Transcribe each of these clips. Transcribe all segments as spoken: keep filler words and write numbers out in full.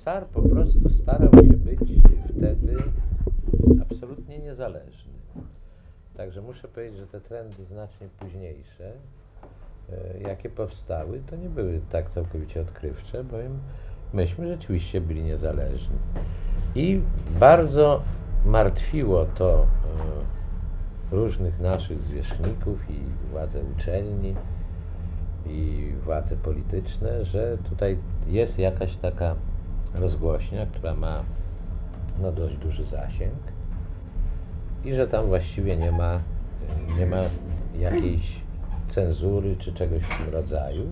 S A R po prostu starał się być wtedy absolutnie niezależny. Także muszę powiedzieć, że te trendy znacznie późniejsze, jakie powstały, to nie były tak całkowicie odkrywcze, bowiem myśmy rzeczywiście byli niezależni. I bardzo martwiło to różnych naszych zwierzchników i władze uczelni i władze polityczne, że tutaj jest jakaś taka rozgłośnia, która ma no, dość duży zasięg i że tam właściwie nie ma, nie ma jakiejś cenzury czy czegoś w tym rodzaju.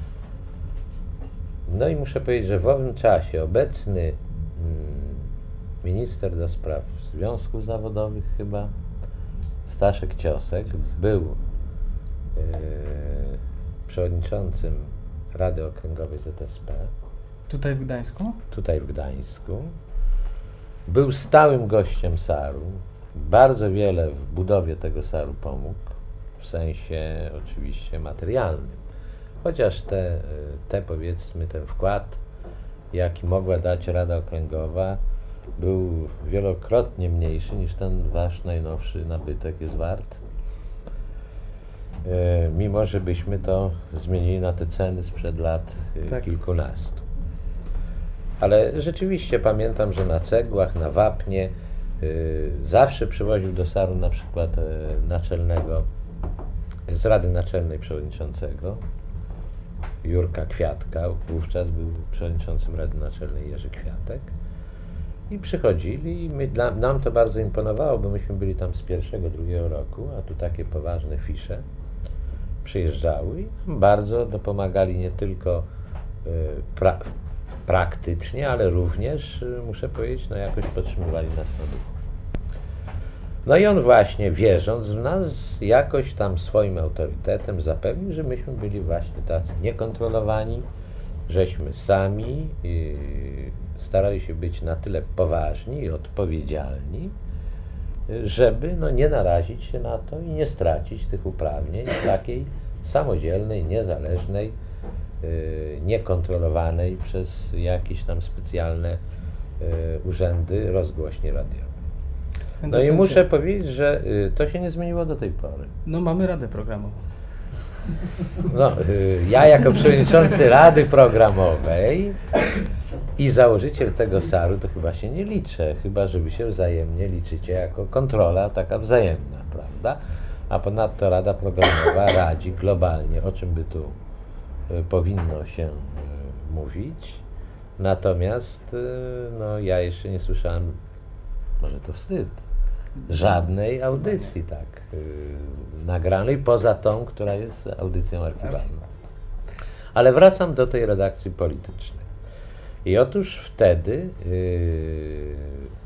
No i muszę powiedzieć, że w owym czasie obecny mm, minister do spraw związków zawodowych chyba, Staszek Ciosek, był yy, przewodniczącym Rady Okręgowej Z S P. Tutaj w Gdańsku? Tutaj w Gdańsku. Był stałym gościem S A R-u. Bardzo wiele w budowie tego S A R-u pomógł, w sensie oczywiście materialnym. Chociaż te, te powiedzmy, ten wkład, jaki mogła dać Rada Okręgowa, był wielokrotnie mniejszy niż ten wasz najnowszy nabytek jest wart. E, mimo, że byśmy to zmienili na te ceny sprzed lat tak. kilkunastu. Ale rzeczywiście pamiętam, że na cegłach, na wapnie y, zawsze przywoził do S A R-u na przykład y, naczelnego, z Rady Naczelnej przewodniczącego, Jurka Kwiatka, wówczas był przewodniczącym Rady Naczelnej Jerzy Kwiatek. I przychodzili i my, dla, nam to bardzo imponowało, bo myśmy byli tam z pierwszego, drugiego roku, a tu takie poważne fisze przyjeżdżały i bardzo dopomagali nie tylko y, pra, praktycznie, ale również, y, muszę powiedzieć, no jakoś podtrzymywali nas na duchu. No i on właśnie, wierząc w nas, jakoś tam swoim autorytetem zapewnił, że myśmy byli właśnie tacy niekontrolowani, żeśmy sami yy, starali się być na tyle poważni i odpowiedzialni, żeby no, nie narazić się na to i nie stracić tych uprawnień takiej samodzielnej, niezależnej, yy, niekontrolowanej przez jakieś tam specjalne yy, urzędy rozgłośni radiowej. No i muszę powiedzieć, że y, to się nie zmieniło do tej pory. No mamy Radę Programową. No, y, ja jako przewodniczący Rady Programowej i założyciel tego S A R-u to chyba się nie liczę, chyba że wy się wzajemnie liczycie jako kontrola taka wzajemna, prawda? A ponadto Rada Programowa radzi globalnie, o czym by tu y, powinno się y, mówić. Natomiast y, no, ja jeszcze nie słyszałem, może to wstyd, żadnej audycji tak yy, nagranej, poza tą, która jest audycją archiwalną. Ale wracam do tej redakcji politycznej. I otóż wtedy yy,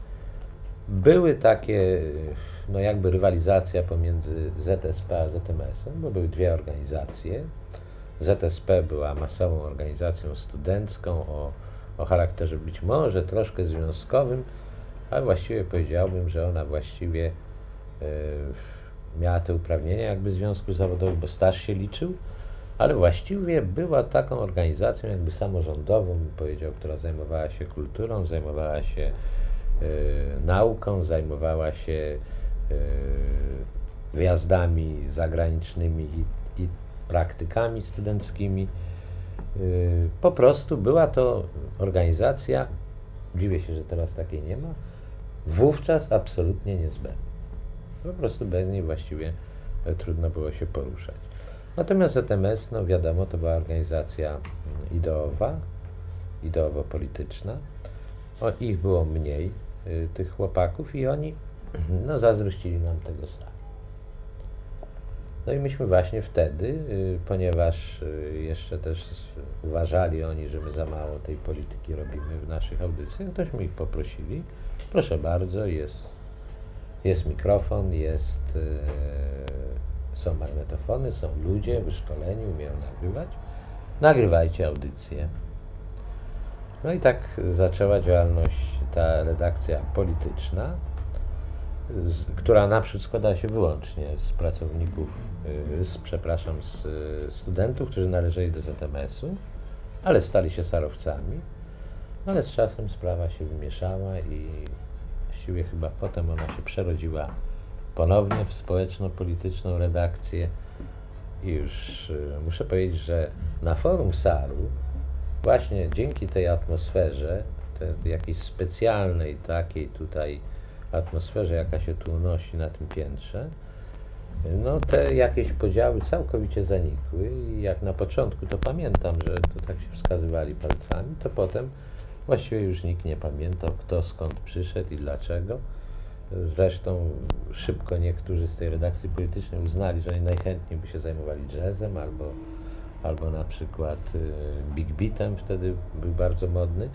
były takie, no jakby rywalizacja pomiędzy Z S P a Z M S-em, bo były dwie organizacje. Z S P była masową organizacją studencką o, o charakterze być może troszkę związkowym, ale właściwie powiedziałbym, że ona właściwie y, miała te uprawnienia jakby związku zawodowego, bo staż się liczył, ale właściwie była taką organizacją jakby samorządową, bym powiedział, która zajmowała się kulturą, zajmowała się y, nauką, zajmowała się y, wyjazdami zagranicznymi i, i praktykami studenckimi. Y, po prostu była to organizacja, dziwię się, że teraz takiej nie ma, wówczas absolutnie niezbędna. Po prostu bez niej właściwie trudno było się poruszać. Natomiast Z M S, no wiadomo, to była organizacja ideowa, ideowo-polityczna. O, ich było mniej, y, tych chłopaków, i oni no, zazdrościli nam tego S A R. No i myśmy właśnie wtedy, y, ponieważ y, jeszcze też uważali oni, że my za mało tej polityki robimy w naszych audycjach, tośmy ich poprosili, proszę bardzo, jest, jest mikrofon, jest, y, są magnetofony, są ludzie wyszkoleni, umieją nagrywać, nagrywajcie audycję. No i tak zaczęła działalność ta redakcja polityczna, z, która naprzód składała się wyłącznie z pracowników, y, z, przepraszam, z y, studentów, którzy należeli do Z M S-u, ale stali się sarowcami. ale z czasem sprawa się wymieszała i właściwie chyba potem ona się przerodziła ponownie w społeczno-polityczną redakcję i już y, muszę powiedzieć, że na forum Saru właśnie dzięki tej atmosferze, tej jakiejś specjalnej takiej tutaj atmosferze, jaka się tu unosi na tym piętrze, no te jakieś podziały całkowicie zanikły i jak na początku to pamiętam, że to tak się wskazywali palcami, to potem właściwie już nikt nie pamiętał, kto skąd przyszedł i dlaczego. Zresztą szybko niektórzy z tej redakcji politycznej uznali, że oni najchętniej by się zajmowali jazzem albo, albo na przykład big beatem, wtedy był bardzo modny.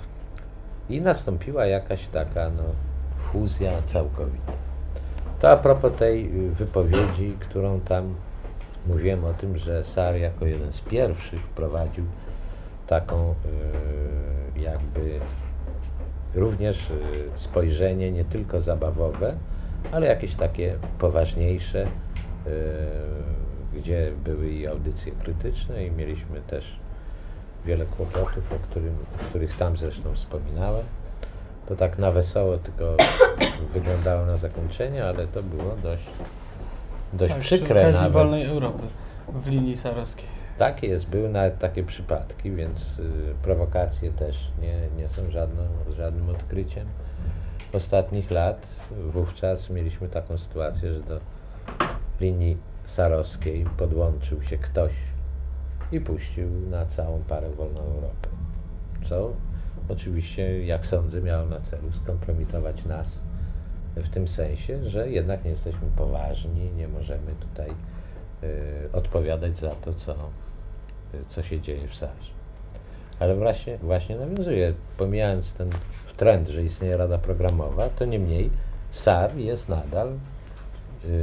I nastąpiła jakaś taka no, fuzja całkowita. To a propos tej wypowiedzi, którą tam mówiłem o tym, że Sar jako jeden z pierwszych wprowadził taką yy, jakby również yy, spojrzenie nie tylko zabawowe, ale jakieś takie poważniejsze, yy, gdzie były i audycje krytyczne i mieliśmy też wiele kłopotów, o, którym, o których tam zresztą wspominałem. To tak na wesoło tylko wyglądało na zakończenie, ale to było dość, dość tak, przykre. Przy okazji nawet. wolnej Europy w linii sarowskiej. Takie jest, były nawet takie przypadki, więc y, prowokacje też nie, nie są żadną, żadnym odkryciem ostatnich lat. Wówczas mieliśmy taką sytuację, że do linii sarowskiej podłączył się ktoś i puścił na całą parę wolną Europę. Co oczywiście, jak sądzę, miało na celu skompromitować nas w tym sensie, że jednak nie jesteśmy poważni, nie możemy tutaj y, odpowiadać za to, co, y, co się dzieje w Sarze. Ale właśnie, właśnie nawiązuję, pomijając ten trend, że istnieje Rada Programowa, to niemniej Sar jest nadal y,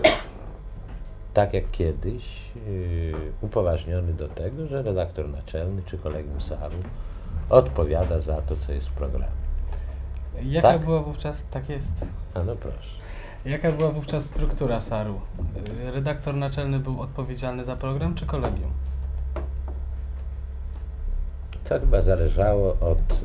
tak jak kiedyś y, upoważniony do tego, że redaktor naczelny czy kolegium Saru odpowiada za to, co jest w programie. Jaka tak? była wówczas, tak jest. A no proszę. Jaka była wówczas struktura Saru? Redaktor naczelny był odpowiedzialny za program, czy kolegium? To chyba zależało od e,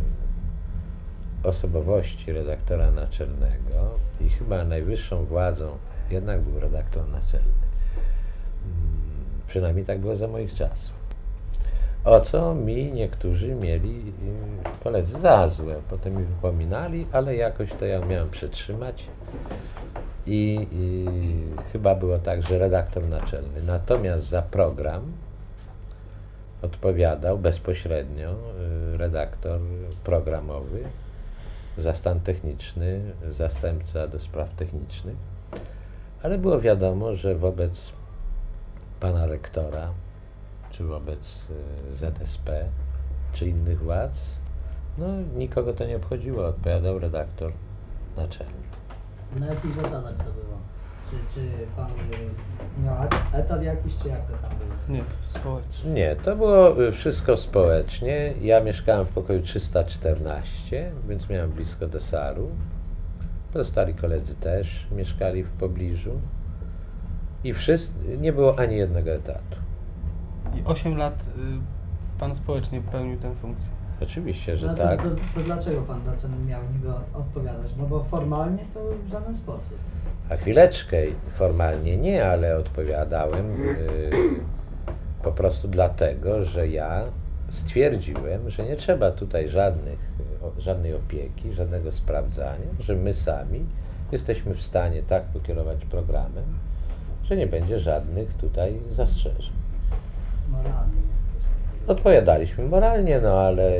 osobowości redaktora naczelnego i chyba najwyższą władzą jednak był redaktor naczelny. Hmm, przynajmniej tak było za moich czasów. O co mi niektórzy mieli koledzy za złe. Potem mi wypominali, ale jakoś to ja umiałem przetrzymać i, i chyba było tak, że redaktor naczelny. Natomiast za program odpowiadał bezpośrednio redaktor programowy, za stan techniczny, zastępca do spraw technicznych, ale było wiadomo, że wobec pana rektora czy wobec Z S P, czy innych władz, no nikogo to nie obchodziło, odpowiadał redaktor naczelny. Na jakich zasadach to było? Czy, czy pan miał etat jakiś, czy jak to tam było? Nie, społecznie. Nie, to było wszystko społecznie. Ja mieszkałem w pokoju trzysta czternaście, więc miałem blisko do Saru. Pozostali koledzy też mieszkali w pobliżu i wszyscy, nie było ani jednego etatu. I osiem lat y, pan społecznie pełnił tę funkcję. Oczywiście, że no, tak. To, to, to dlaczego pan za co miał niby odpowiadać? No bo formalnie to w żaden sposób. A chwileczkę, formalnie nie, ale odpowiadałem yy, po prostu dlatego, że ja stwierdziłem, że nie trzeba tutaj żadnych, o, żadnej opieki, żadnego sprawdzania, że my sami jesteśmy w stanie tak pokierować programem, że nie będzie żadnych tutaj zastrzeżeń. Moralnie. Odpowiadaliśmy moralnie, no ale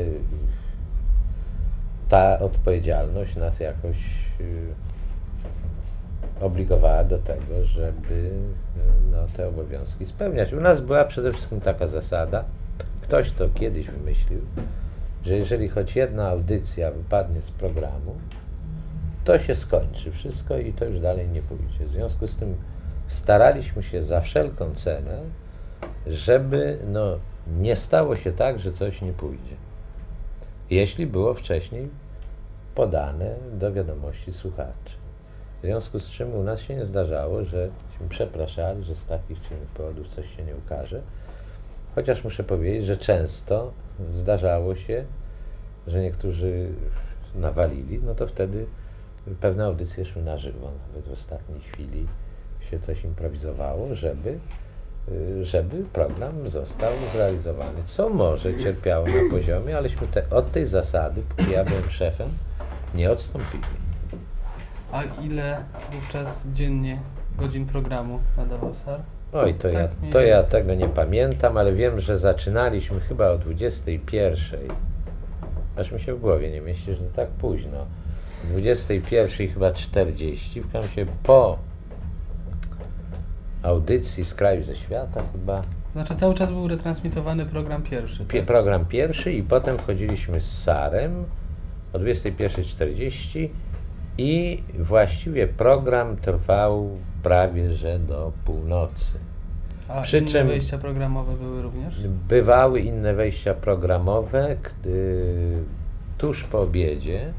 ta odpowiedzialność nas jakoś yy, obligowała do tego, żeby no, te obowiązki spełniać. U nas była przede wszystkim taka zasada, ktoś to kiedyś wymyślił, że jeżeli choć jedna audycja wypadnie z programu, to się skończy wszystko i to już dalej nie pójdzie. W związku z tym staraliśmy się za wszelką cenę, żeby no, nie stało się tak, że coś nie pójdzie. Jeśli było wcześniej podane do wiadomości słuchaczy. W związku z czym u nas się nie zdarzało, żeśmy przepraszali, że z takich czy innych powodów coś się nie ukaże. Chociaż muszę powiedzieć, że często zdarzało się, że niektórzy nawalili, no to wtedy pewne audycje szły na żywo. Nawet w ostatniej chwili się coś improwizowało, żeby, żeby program został zrealizowany. Co może cierpiało na poziomie, aleśmy te, od tej zasady, póki ja byłem szefem, nie odstąpili. A ile wówczas dziennie godzin programu nadawał SAR? Oj, to, Tak, ja, mniej to ja więcej. tego nie pamiętam, ale wiem, że zaczynaliśmy chyba o dwudziestej pierwszej. Aż mi się w głowie nie mieści, że tak późno. dwudziestej pierwszej chyba czterdzieści, w każdym razie po audycji z kraju ze świata chyba. Znaczy cały czas był retransmitowany program pierwszy, Pie, tak? program pierwszy i potem wchodziliśmy z SAR-em o dwudziestej pierwszej czterdzieści i właściwie program trwał prawie że do północy. A Przy inne czym wejścia programowe były również? bywały inne wejścia programowe, gdy tuż po obiedzie,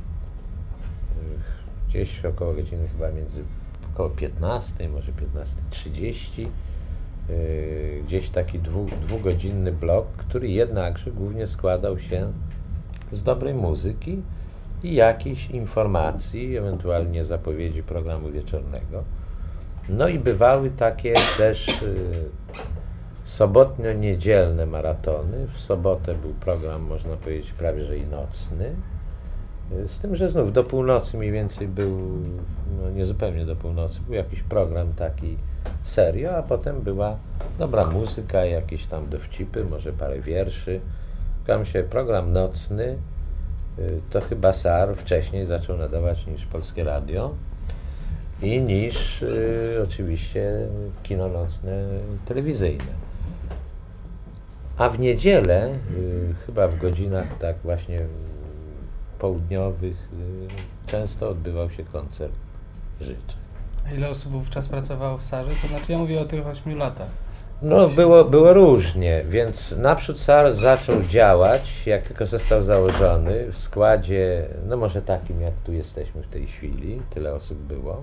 gdzieś około godziny chyba między około piętnastej, może piętnasta trzydzieści, yy, gdzieś taki dwu, dwugodzinny blok, który jednakże głównie składał się z dobrej muzyki i jakichś informacji, ewentualnie zapowiedzi programu wieczornego. No i bywały takie też yy, sobotnio-niedzielne maratony. W sobotę był program, można powiedzieć, prawie że i nocny. Z tym, że znów do północy mniej więcej był, no nie zupełnie do północy, był jakiś program taki serio, a potem była dobra muzyka, jakieś tam dowcipy, może parę wierszy. Tam się program nocny, to chyba SAR wcześniej zaczął nadawać niż Polskie Radio i niż y, oczywiście kino nocne telewizyjne. A w niedzielę, y, chyba w godzinach tak właśnie południowych, y, często odbywał się koncert życzeń. A ile osób wówczas pracowało w SAR-ze? To znaczy ja mówię o tych ośmiu latach. No było, było różnie, więc naprzód SAR zaczął działać, jak tylko został założony, w składzie, no może takim jak tu jesteśmy w tej chwili, tyle osób było.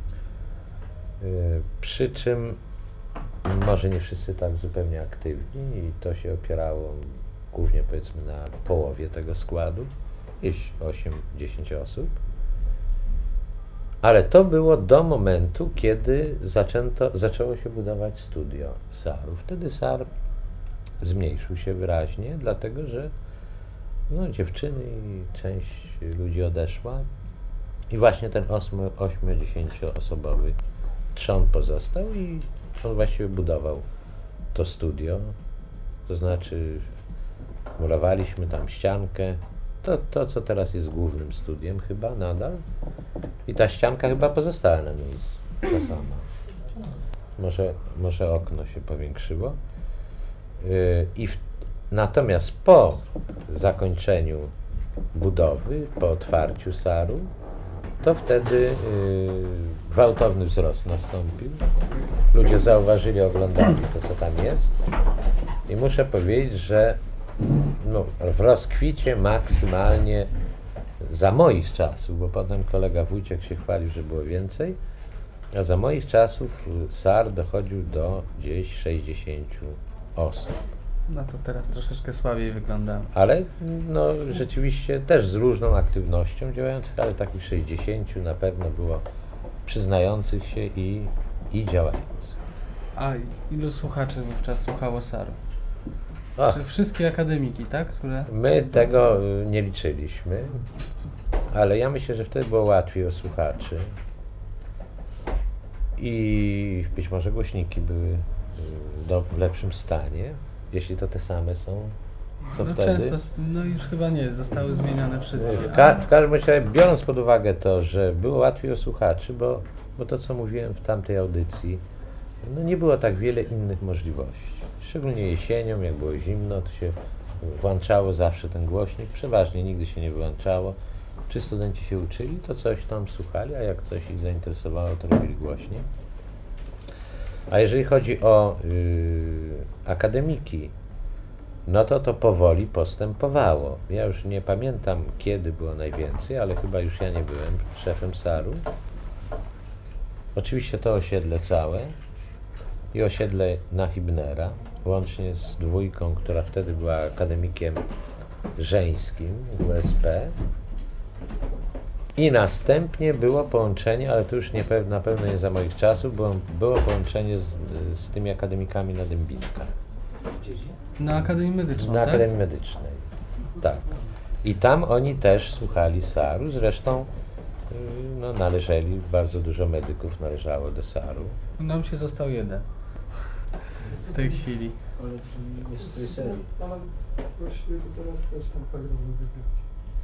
Y, przy czym może nie wszyscy tak zupełnie aktywni i to się opierało głównie powiedzmy na połowie tego składu, jakieś osiem dziesięć osób. Ale to było do momentu, kiedy zaczęto, zaczęło się budować studio SAR-u. Wtedy SAR zmniejszył się wyraźnie, dlatego że no, dziewczyny i część ludzi odeszła i właśnie ten osiem-dziesięcioosobowy trzon pozostał i on właściwie budował to studio, to znaczy murowaliśmy tam ściankę, to, to co teraz jest głównym studiem chyba nadal i ta ścianka chyba pozostała na miejscu, ta sama. Może, może okno się powiększyło. Yy, i w, natomiast po zakończeniu budowy, po otwarciu SAR-u, to wtedy yy, gwałtowny wzrost nastąpił. Ludzie zauważyli, oglądali to, co tam jest. I muszę powiedzieć, że no, w rozkwicie maksymalnie za moich czasów, bo potem kolega Wójciek się chwalił, że było więcej, a za moich czasów SAR dochodził do gdzieś sześćdziesięciu osób. No to teraz troszeczkę słabiej wygląda. Ale no, rzeczywiście też z różną aktywnością działających, ale takich sześćdziesięciu na pewno było przyznających się i, i działających. A ilu słuchaczy wówczas słuchało SAR-u? O, Czy wszystkie akademiki, tak? Które... my tego y, nie liczyliśmy, ale ja myślę, że wtedy było łatwiej o słuchaczy i być może głośniki były y, do, w lepszym stanie, jeśli to te same są, co no wtedy. często, no już chyba nie, zostały zmienione wszystkie. W, ka- w każdym razie, biorąc pod uwagę to, że było łatwiej o słuchaczy, bo, bo to, co mówiłem w tamtej audycji, no nie było tak wiele innych możliwości. Szczególnie jesienią, jak było zimno, to się włączało zawsze ten głośnik, przeważnie nigdy się nie wyłączało. Czy studenci się uczyli, to coś tam słuchali, a jak coś ich zainteresowało, to robili głośniej. A jeżeli chodzi o yy, akademiki, no to to powoli postępowało. Ja już nie pamiętam, kiedy było najwięcej, ale chyba już ja nie byłem szefem SAR-u. Oczywiście to osiedle całe i osiedle na Hibnera, łącznie z dwójką, która wtedy była akademikiem żeńskim W S P i następnie było połączenie, ale to już nie pew, na pewno nie za moich czasów, było, było połączenie z, z tymi akademikami na Dębinkach. Na Akademii Medycznej, Na tak? Akademii Medycznej, tak. I tam oni też słuchali Saru, zresztą no, należeli, bardzo dużo medyków należało do Saru. Nam się został jeden w tej chwili. Ale właśnie teraz też tam program wybrać.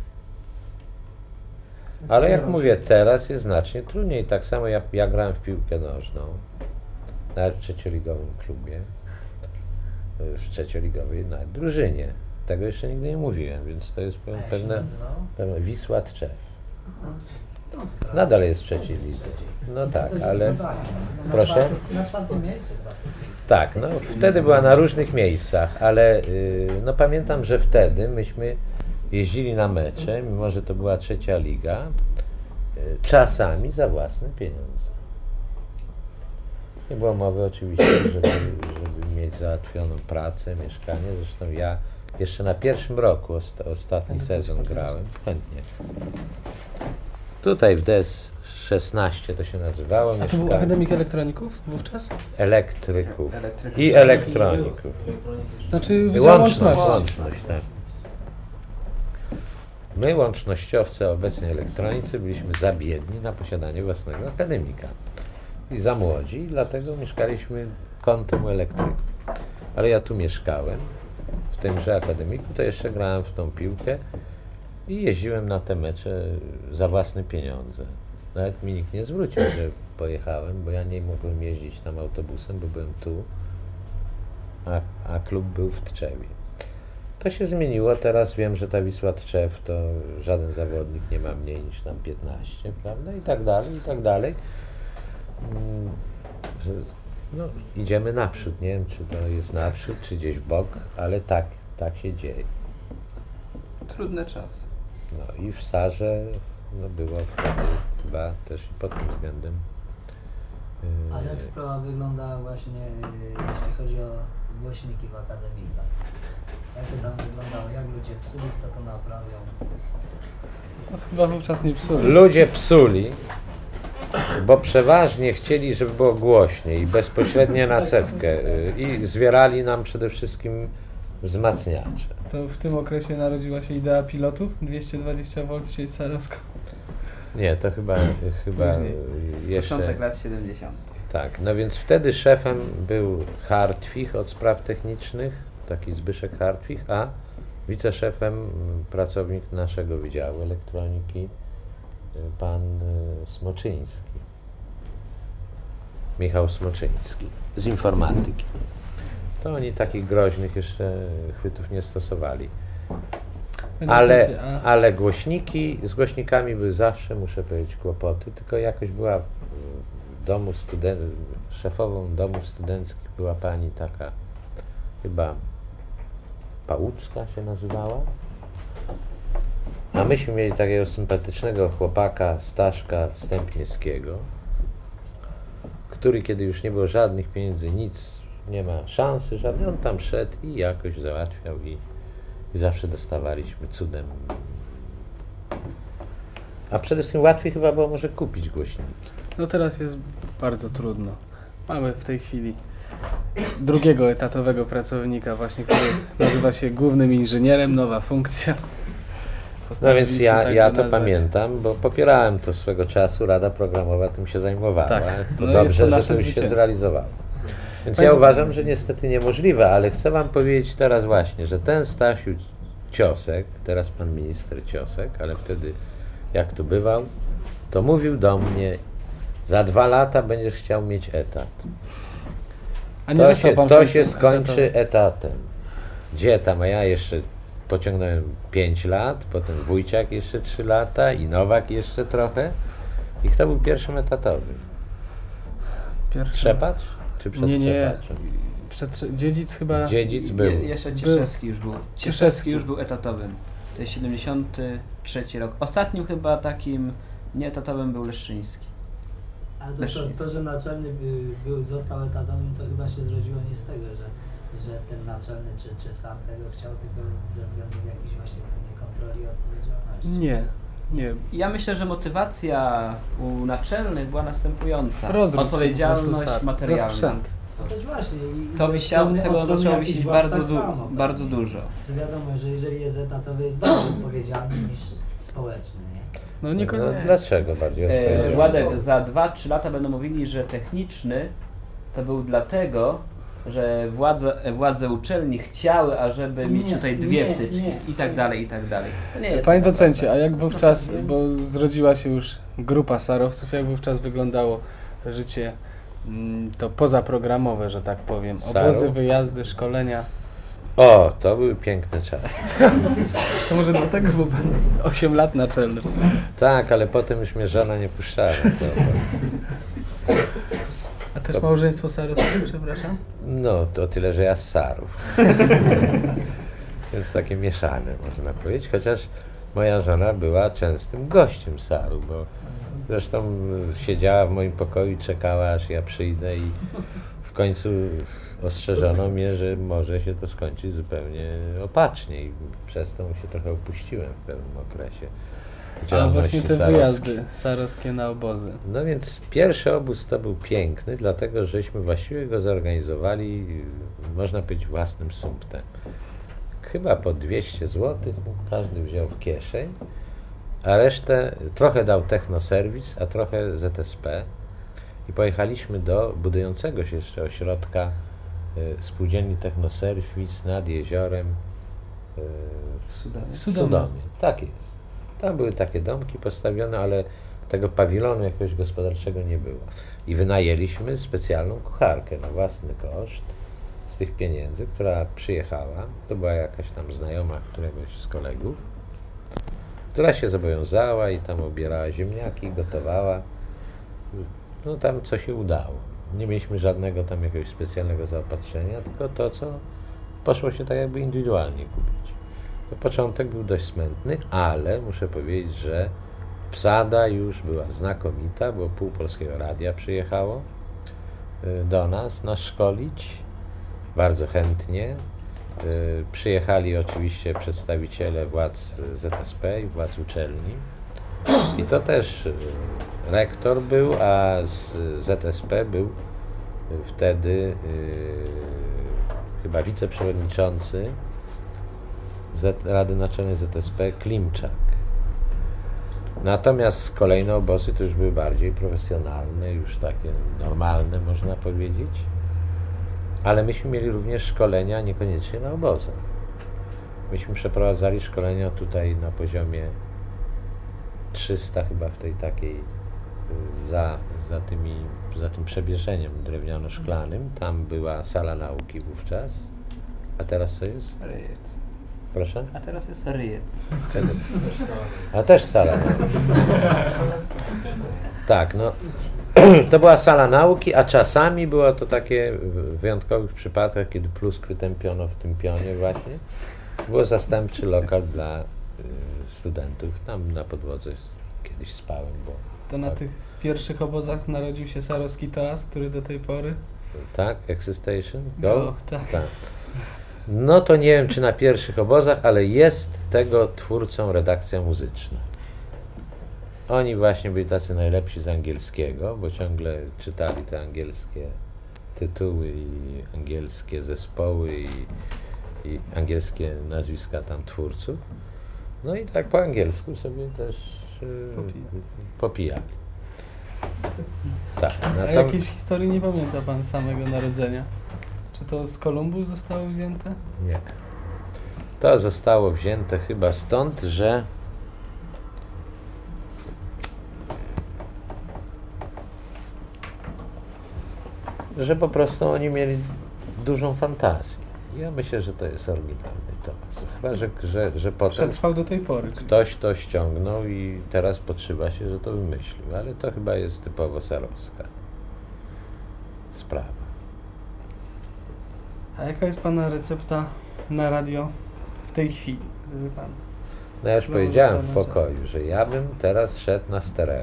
Ale jak mówię, teraz jest znacznie trudniej. Tak samo jak ja grałem w piłkę nożną, nawet w trzecioligowym klubie, w trzecioligowej nawet drużynie. Tego jeszcze nigdy nie mówiłem, więc to jest pe- pewne, pewne Wisła Tczew. Nadal jest w trzeciej lidze. No tak, ale proszę. Na czwartym miejscu. Tak, no wtedy była na różnych miejscach, ale yy, no pamiętam, że wtedy myśmy jeździli na mecze, mimo że to była trzecia liga, yy, czasami za własne pieniądze. Nie było mowy oczywiście, żeby, żeby mieć załatwioną pracę, mieszkanie. Zresztą ja jeszcze na pierwszym roku, osta- ostatni sezon grałem, chętnie. Tutaj w D S szesnaście to się nazywało. A to był mieszkałem. Akademik Elektroników wówczas? Elektryków Elektryków. i elektroników. Znaczy Wydział Łączność, Łączności. łączność, tak. My, łącznościowcy, obecnie elektronicy, byliśmy za biedni na posiadanie własnego akademika. I za młodzi, i dlatego mieszkaliśmy kątem u elektryków. Ale ja tu mieszkałem, w tymże akademiku, to jeszcze grałem w tą piłkę i jeździłem na te mecze za własne pieniądze. Nawet mi nikt nie zwrócił, że pojechałem, bo ja nie mogłem jeździć tam autobusem, bo byłem tu, a, a klub był w Tczewie. To się zmieniło, teraz wiem, że ta Wisła Tczew to żaden zawodnik nie ma mniej niż tam piętnaście, prawda? I tak dalej, i tak dalej. Mm, że, no, idziemy naprzód, nie wiem, czy to jest naprzód, czy gdzieś w bok, ale tak, tak się dzieje. Trudny czas. No i w Sarze no, było wtedy chyba też i pod tym względem. Yy, A jak sprawa wygląda właśnie, y, jeśli chodzi o głośniki w akademikach? Jak to tam wyglądało? Jak ludzie psuli, kto to naprawiał? No, chyba wówczas nie psuli. Ludzie psuli, bo przeważnie chcieli, żeby było głośniej i bezpośrednie na cewkę yy, i zwierali nam przede wszystkim wzmacniacze. To w tym okresie narodziła się idea pilotów? dwieście dwadzieścia wolt sieć sarowską. Nie, to chyba, chyba Później. jeszcze... Początek lat siedemdziesiątych. Tak, no więc wtedy szefem był Hartwich od spraw technicznych, taki Zbyszek Hartwich, a wiceszefem mm, pracownik naszego Wydziału Elektroniki, y, pan y, Smoczyński. Michał Smoczyński z informatyki. To oni takich groźnych jeszcze chwytów nie stosowali. Ale, Będziecie, a- ale głośniki, z głośnikami były zawsze, muszę powiedzieć, kłopoty, tylko jakoś była w domu studentów, szefową domów studenckich była pani taka, chyba Pałucka się nazywała. A myśmy mieli takiego sympatycznego chłopaka, Staszka Stępniewskiego, który kiedy już nie było żadnych pieniędzy, nic, nie ma szansy żadnej, on tam szedł i jakoś załatwiał i I zawsze dostawaliśmy cudem. A przede wszystkim łatwiej chyba było może kupić głośniki. No teraz jest bardzo trudno. Mamy w tej chwili drugiego etatowego pracownika właśnie, który nazywa się głównym inżynierem, nowa funkcja. No więc ja, Postanowiliśmy ja tak to go nazwać. pamiętam, bo popierałem to swego czasu, Rada Programowa tym się zajmowała. Tak. To No jest dobrze, to że nasze to już się zwycięstwo. zrealizowało. Więc Pamiętam- ja uważam, że niestety niemożliwe, ale chcę wam powiedzieć teraz właśnie, że ten Stasiu Ciosek, teraz pan minister Ciosek, ale wtedy jak to bywał, to mówił do mnie, za dwa lata będziesz chciał mieć etat. A nie To został się, pan to końcem się skończy etatowym. etatem. Gdzie tam, a ja jeszcze pociągnąłem pięć lat, potem Wójciak jeszcze trzy lata i Nowak jeszcze trochę. I kto był pierwszym etatowym? Pierwszy- Trzepacz? Czy przed Nie, nie. Trzepaczem? Przed, dziedzic chyba... Dziedzic był. Je, jeszcze Cieszewski już był. Cieszewski. Cieszewski już był etatowym. To jest siedemdziesiąty trzeci rok. Ostatnim chyba takim nieetatowym był Leszczyński. Ale to, to, Leszczyński. to że naczelny by, był, został etatowym, to chyba się zrodziło nie z tego, że że ten naczelny czy, czy sam tego chciał, tylko ze względów jakiejś właśnie pewnej kontroli i odpowiedzialności? Nie, nie. Ja myślę, że motywacja u naczelnych była następująca. Rozrósł Odpowiedzialność za materialna. sprzęt. No też właśnie. I, To i wisiało, strony- tego od strony zaczęło jakichś wisieć władz bardzo, tak du samo, bardzo pewnie. dużo. Że wiadomo, że jeżeli jest etatowy, jest bardziej odpowiedzialny niż społeczny, nie? No No, niekoniecznie. dlaczego bardziej E, odpowiedzialny? Władek, za dwa trzy lata będą mówili, że techniczny to był dlatego, że władze, władze uczelni chciały, ażeby Nie, mieć tutaj dwie nie, wtyczki nie. i tak dalej, i tak dalej. To nie jest Panie taka docencie, prawda. a jak wówczas, bo zrodziła się już grupa sarowców, jak wówczas wyglądało życie mm, to pozaprogramowe, że tak powiem? Obozy, Sarów? wyjazdy, szkolenia. O, to były piękne czasy. To może dlatego, bo pan osiem lat naczelny. Tak, ale potem już mnie żona nie puszczała. To, to, A też małżeństwo sarowskie, przepraszam? no, to tyle, że ja z Sarów. Więc takie mieszane, można powiedzieć. Chociaż moja żona była częstym gościem Saru, bo zresztą siedziała w moim pokoju i czekała, aż ja przyjdę i w końcu ostrzeżono mnie, że może się to skończyć zupełnie opacznie i przez to się trochę opuściłem w pewnym okresie A działalności właśnie te sarowskiej. wyjazdy sarowskie na obozy. No więc pierwszy obóz to był piękny, dlatego żeśmy właściwie go zorganizowali, można powiedzieć, własnym sumptem. Chyba po dwieście złotych każdy wziął w kieszeń, a resztę trochę dał Technoserwis, a trochę Z S P. I pojechaliśmy do budującego się jeszcze ośrodka y, spółdzielni Technoserwis nad jeziorem y, w Sudomie. Sudomie. Tak jest. Tam były takie domki postawione, ale tego pawilonu jakiegoś gospodarczego nie było. I wynajęliśmy specjalną kucharkę na własny koszt z tych pieniędzy, która przyjechała. To była jakaś tam znajoma któregoś z kolegów, która się zobowiązała i tam obierała ziemniaki, gotowała. No tam co się udało. Nie mieliśmy żadnego tam jakiegoś specjalnego zaopatrzenia, tylko to, co poszło się tak jakby indywidualnie kupić. To początek był dość smętny, ale muszę powiedzieć, że obsada już była znakomita, bo pół Polskiego Radia przyjechało y, do nas nas szkolić, bardzo chętnie. Y, Przyjechali oczywiście przedstawiciele władz Z S P i władz uczelni. I to też y, rektor był, a z Z S P był wtedy y, chyba wiceprzewodniczący Z, Rady Naczelnej Z S P Klimczak. Natomiast kolejne obozy to już były bardziej profesjonalne, już takie normalne, można powiedzieć. Ale myśmy mieli również szkolenia niekoniecznie na obozach. Myśmy przeprowadzali szkolenia tutaj na poziomie trzysta chyba w tej takiej za, za, tymi, za tym przebierzeniem drewniano-szklanym. Tam była sala nauki wówczas. A teraz co jest? Ryjec. Proszę? A teraz jest ryjec. A też sala nauki. Tak, no. To była sala nauki, a czasami było to takie w wyjątkowych przypadkach, kiedy pluskwy tępiono w tym pionie właśnie. Było zastępczy lokal dla y, studentów. Tam na podłodze kiedyś spałem, bo... To na tak, tych pierwszych obozach narodził się sarowski toast, który do tej pory... tak, Existation? Go? Go, tak. Tak. No to nie wiem, czy na pierwszych obozach, ale jest tego twórcą redakcja muzyczna. Oni właśnie byli tacy najlepsi z angielskiego, bo ciągle czytali te angielskie tytuły i angielskie zespoły i, i angielskie nazwiska tam twórców. No i tak po angielsku sobie też yy, popijali. Tak, A natom- jakiejś historii nie pamięta pan samego narodzenia? Czy to z Kolumbu zostało wzięte? Nie. To zostało wzięte chyba stąd, że że po prostu oni mieli dużą fantazję. Ja myślę, że to jest oryginalny Tomas. Chyba, że, że, że potem Przetrwał do tej pory. ktoś to ściągnął i teraz podszywa się, że to wymyślił. Ale to chyba jest typowo sarowska sprawa. A jaka jest pana recepta na radio w tej chwili, gdyby pan... No ja już No, powiedziałem w zostawiam się. pokoju, że ja bym teraz szedł na stereo.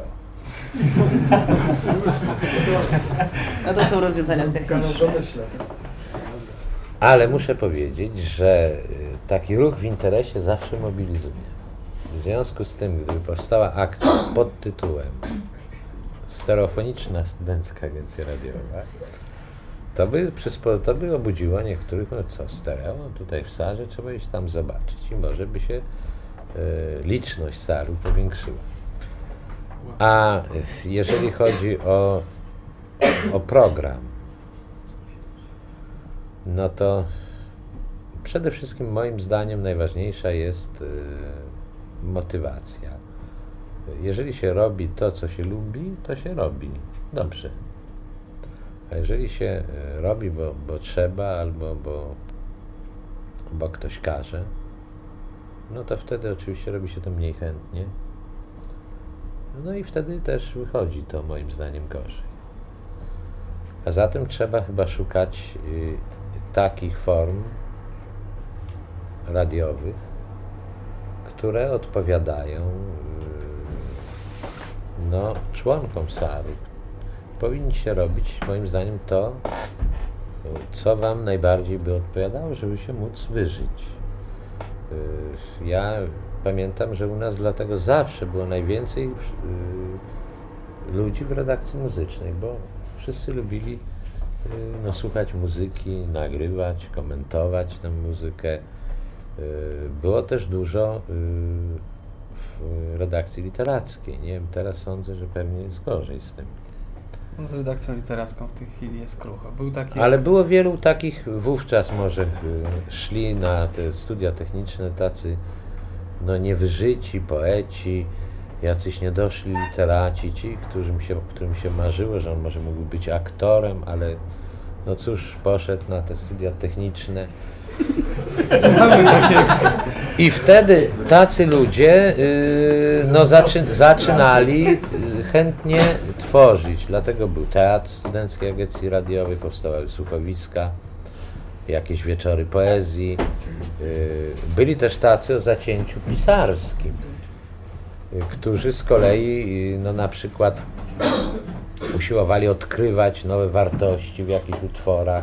No to są rozwiązania techniczne. Domyślę. Ale muszę powiedzieć, że taki ruch w interesie zawsze mobilizuje. W związku z tym, gdyby powstała akcja pod tytułem Stereofoniczna Studencka Agencja Radiowa, to by, to by obudziło niektórych, no co, stereo, no tutaj w Sarze trzeba iść tam zobaczyć i może by się y, liczność Saru powiększyła. A jeżeli chodzi o, o program, no to przede wszystkim moim zdaniem najważniejsza jest y, motywacja. Jeżeli się robi to, co się lubi, to się robi dobrze. A jeżeli się y, robi, bo, bo trzeba, albo bo, bo ktoś każe, no to wtedy oczywiście robi się to mniej chętnie. No i wtedy też wychodzi to moim zdaniem gorzej. A zatem trzeba chyba szukać y, takich form radiowych, które odpowiadają y, no, członkom Saru. Powinniście robić moim zdaniem to, co wam najbardziej by odpowiadało, żeby się móc wyżyć. Y, ja pamiętam, że u nas dlatego zawsze było najwięcej y, ludzi w redakcji muzycznej, bo wszyscy lubili y, no, słuchać muzyki, nagrywać, komentować tę muzykę. Y, było też dużo y, w redakcji literackiej. Nie wiem, teraz sądzę, że pewnie jest gorzej z tym. No, z redakcją literacką w tej chwili jest krucho. Był taki Ale okres. było wielu takich, wówczas może y, szli na te studia techniczne tacy no niewyżyci poeci, jacyś niedoszli literaci, ci, którym się, którym się marzyło, że on może mógł być aktorem, ale no cóż, poszedł na te studia techniczne. I wtedy tacy ludzie yy, no zaczy, zaczynali yy, chętnie tworzyć, dlatego był teatr Studenckiej Agencji Radiowej, powstawały słuchowiska, jakieś wieczory poezji. Byli też tacy o zacięciu pisarskim, którzy z kolei no, na przykład usiłowali odkrywać nowe wartości w jakichś utworach,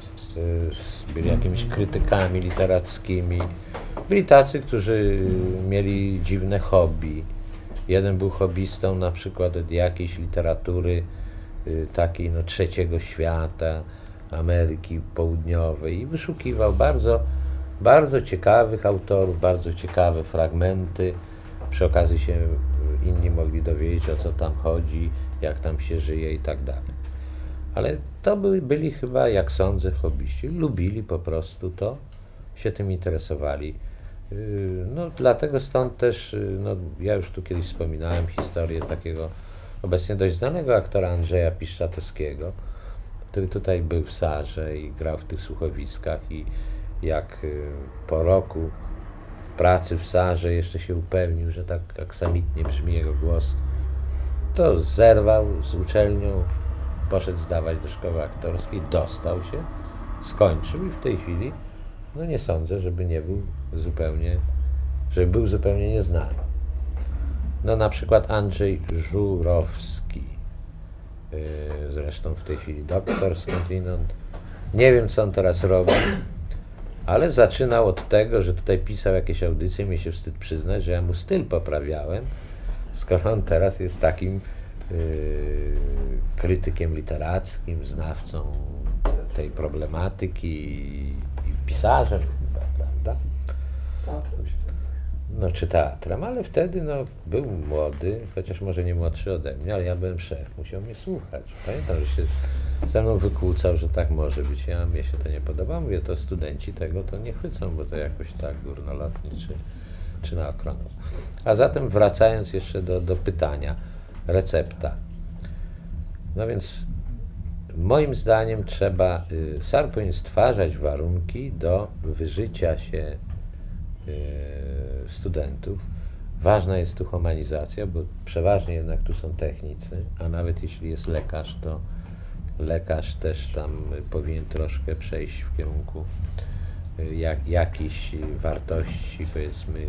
byli jakimiś krytykami literackimi. Byli tacy, którzy mieli dziwne hobby. Jeden był hobbystą na przykład od jakiejś literatury takiej no, trzeciego świata, Ameryki Południowej i wyszukiwał bardzo, bardzo ciekawych autorów, bardzo ciekawe fragmenty. Przy okazji się inni mogli dowiedzieć, o co tam chodzi, jak tam się żyje i tak dalej. Ale to byli, byli chyba, jak sądzę, hobbyści. Lubili po prostu to, się tym interesowali. No dlatego stąd też, no, ja już tu kiedyś wspominałem historię takiego obecnie dość znanego aktora Andrzeja Piszczatowskiego, który tutaj był w Sarze i grał w tych słuchowiskach i jak po roku pracy w Sarze jeszcze się upewnił, że tak aksamitnie brzmi jego głos, to zerwał z uczelnią, poszedł zdawać do szkoły aktorskiej, dostał się, skończył i w tej chwili no nie sądzę, żeby nie był zupełnie, żeby był zupełnie nieznany. No na przykład Andrzej Żurowski, zresztą w tej chwili doktor skądinąd. Nie wiem, co on teraz robi, ale zaczynał od tego, że tutaj pisał jakieś audycje, mi się wstyd przyznać, że ja mu styl poprawiałem, skoro on teraz jest takim yy, krytykiem literackim, znawcą tej problematyki i, i pisarzem chyba, prawda? No czy teatrem, ale wtedy no, był młody, chociaż może nie młodszy ode mnie, ale ja byłem szef, musiał mnie słuchać. Pamiętam, że się ze mną wykłócał, że tak może być. Ja, mnie się to nie podoba. Mówię, to studenci tego to nie chwycą, bo to jakoś tak górnolotnie czy, czy na ochronę. A zatem wracając jeszcze do, do pytania, recepta. No więc moim zdaniem trzeba, y, Sar powinien stwarzać warunki do wyżycia się studentów. Ważna jest tu humanizacja, bo przeważnie jednak tu są technicy, a nawet jeśli jest lekarz, to lekarz też tam powinien troszkę przejść w kierunku jak, jakichś wartości, powiedzmy,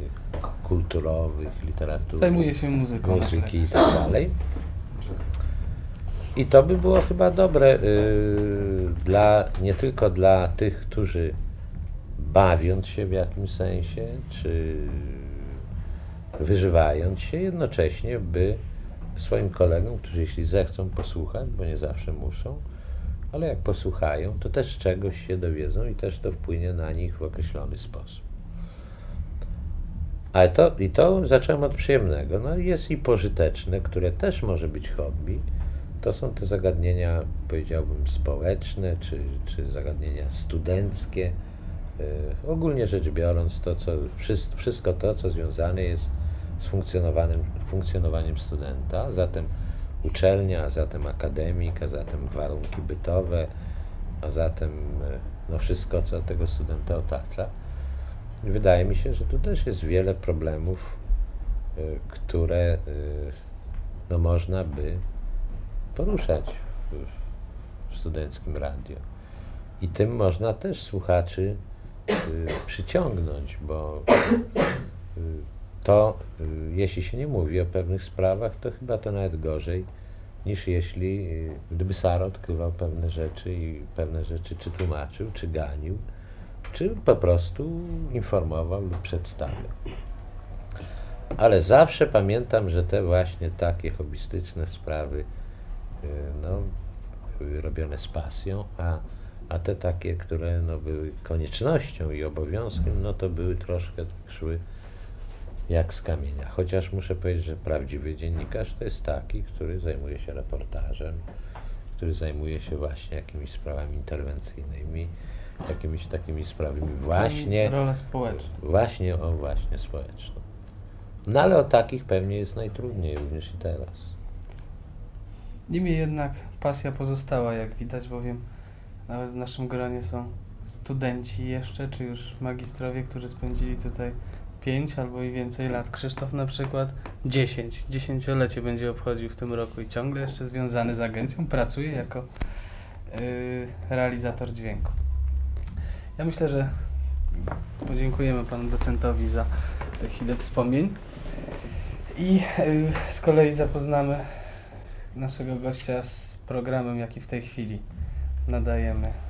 kulturowych, literatury, zajmuje się muzyką, muzyki i tak dalej. I to by było chyba dobre y, dla, nie tylko dla tych, którzy bawiąc się w jakimś sensie, czy wyżywając się, jednocześnie by swoim kolegom, którzy jeśli zechcą posłuchać, bo nie zawsze muszą, ale jak posłuchają, to też czegoś się dowiedzą i też to wpłynie na nich w określony sposób. Ale to, i to zacząłem od przyjemnego. No jest i pożyteczne, które też może być hobby. To są te zagadnienia, powiedziałbym, społeczne, czy, czy zagadnienia studenckie. Yy, ogólnie rzecz biorąc, to, co, wszystko, wszystko to, co związane jest z funkcjonowaniem, funkcjonowaniem studenta, a zatem uczelnia, a zatem akademik, a zatem warunki bytowe, a zatem no wszystko, co tego studenta otacza. I wydaje mi się, że tu też jest wiele problemów, y, które y, no można by poruszać w, w studenckim radio. I tym można też słuchaczy y, przyciągnąć, bo y, to, y, jeśli się nie mówi o pewnych sprawach, to chyba to nawet gorzej, niż jeśli, y, gdyby Sara odkrywał pewne rzeczy i pewne rzeczy czy tłumaczył, czy ganił, czy po prostu informował lub przedstawiał. Ale zawsze pamiętam, że te właśnie takie hobbystyczne sprawy, y, no, były robione z pasją, a, a te takie, które no, były koniecznością i obowiązkiem, no to były troszkę, tak szły jak z kamienia. Chociaż muszę powiedzieć, że prawdziwy dziennikarz to jest taki, który zajmuje się reportażem, który zajmuje się właśnie jakimiś sprawami interwencyjnymi, jakimiś takimi sprawami właśnie... Rolę społeczną. Właśnie, o właśnie społeczną. No ale o takich pewnie jest najtrudniej również i teraz. Niemniej jednak pasja pozostała, jak widać, bowiem nawet w naszym gronie są studenci jeszcze, czy już magistrowie, którzy spędzili tutaj pięć albo i więcej lat. Krzysztof na przykład dziesięć. Dziesięciolecie będzie obchodził w tym roku i ciągle jeszcze związany z agencją, pracuje jako yy, realizator dźwięku. Ja myślę, że podziękujemy panu docentowi za tę chwilę wspomnień i yy, z kolei zapoznamy naszego gościa z programem, jaki w tej chwili nadajemy